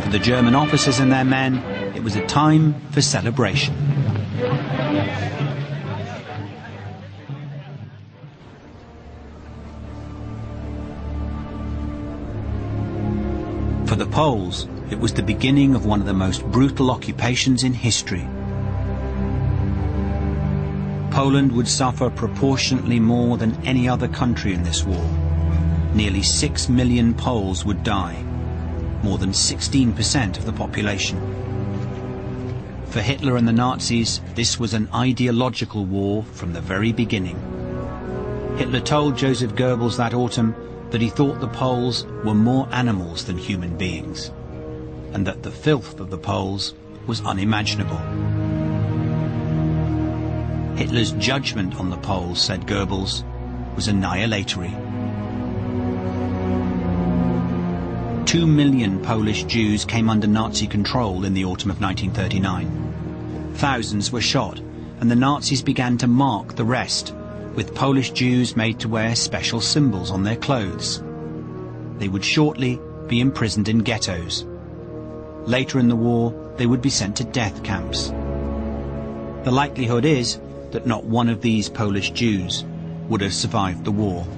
For the German officers and their men, it was a time for celebration. For the Poles, it was the beginning of one of the most brutal occupations in history. Poland would suffer proportionately more than any other country in this war. Nearly 6 million Poles would die, more than 16% of the population. For Hitler and the Nazis, this was an ideological war from the very beginning. Hitler told Joseph Goebbels that autumn that he thought the Poles were more animals than human beings, and that the filth of the Poles was unimaginable. Hitler's judgment on the Poles, said Goebbels, was annihilatory. 2 million Polish Jews came under Nazi control in the autumn of 1939. Thousands were shot, and the Nazis began to mark the rest, with Polish Jews made to wear special symbols on their clothes. They would shortly be imprisoned in ghettos. Later in the war, they would be sent to death camps. The likelihood is that not one of these Polish Jews would have survived the war.